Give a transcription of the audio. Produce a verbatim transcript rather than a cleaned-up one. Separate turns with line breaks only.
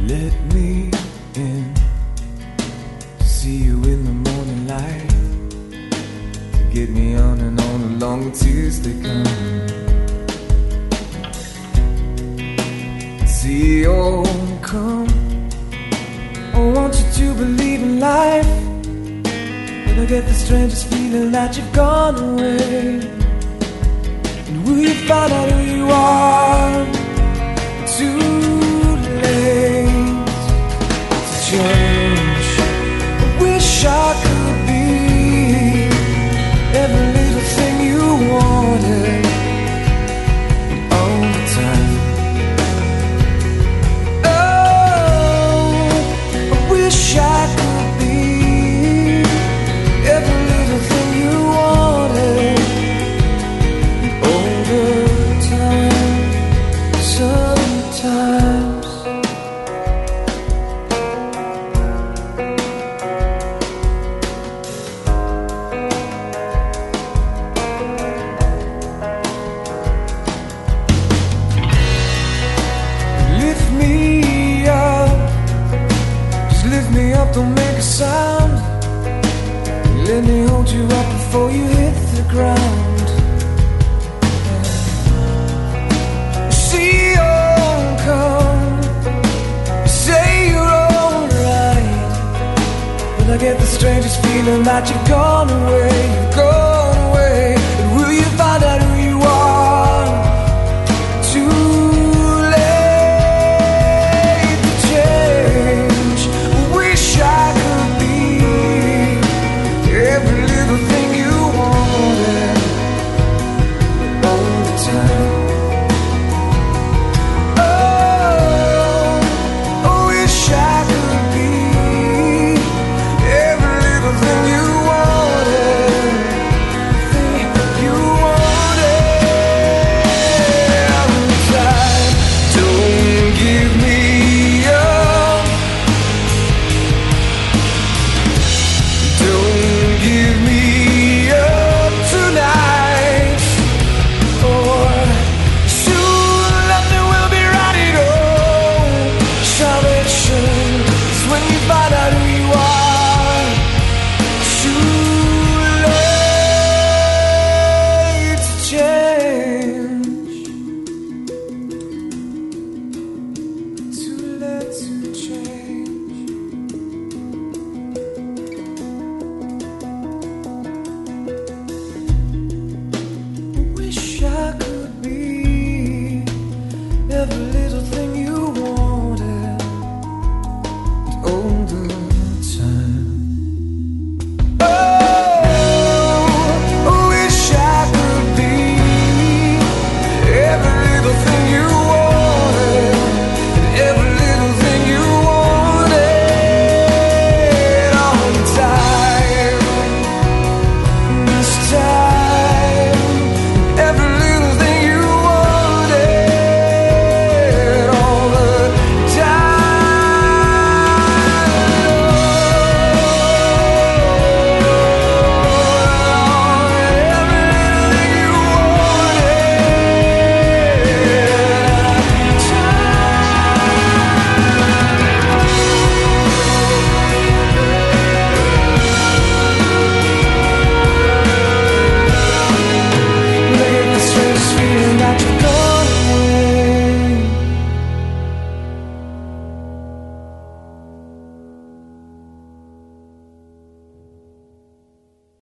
Let me in to see you in the morning light, to get me on and on along the tears they come. See, oh, come, I want you to believe in life, but I get the strangest feeling that you've gone away. And will you find out who you are? Too late to change. I wish I could be every little thing you wanted all the time. Oh, I wish I could be every little thing you wanted all the time. Sometimes lift me up, just lift me up, don't make a sound. Let me hold you up before you hit the ground. See, oh, come, say you're alright, but I get the strangest feeling that you've gone away, you've gone away. And will you find out who you are? Too late to change. I wish I could be every little thing you wanted all the time. Oh, I wish I could be every little thing you wanted, thing you wanted all the time. Don't give me up, don't give me up tonight, or soon nothing will be right. Oh, salvation is when you find out who you are. Too late to change, too late to change. I wish I could be every little thing